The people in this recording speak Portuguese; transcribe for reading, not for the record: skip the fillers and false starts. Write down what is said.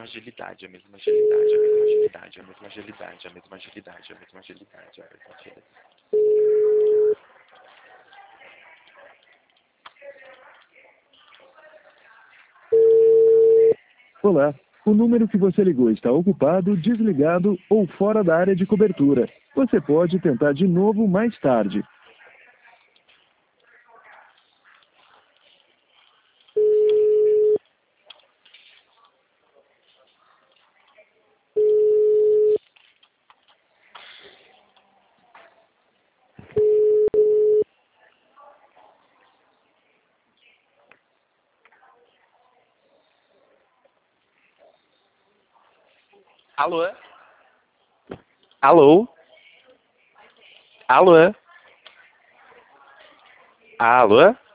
mesma agilidade, a mesma agilidade, a mesma agilidade, a mesma agilidade, a mesma agilidade, a mesma agilidade, a mesma agilidade. Olá, o número que você ligou está ocupado, desligado ou fora da área de cobertura. Você pode tentar de novo mais tarde. Alô? Alô? Alô? Alô?